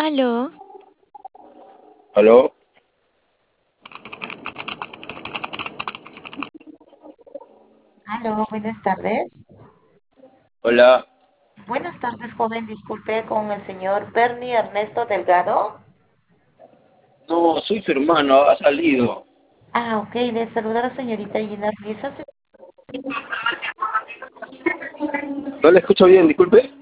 Aló, ¿Aló? Aló, buenas tardes. Hola. Buenas tardes, joven. Disculpe con el señor Bernie Ernesto Delgado. No, soy su hermano, ha salido. Ah, ok, le saluda la señorita Gina Ruiz. No le escucho bien, disculpe.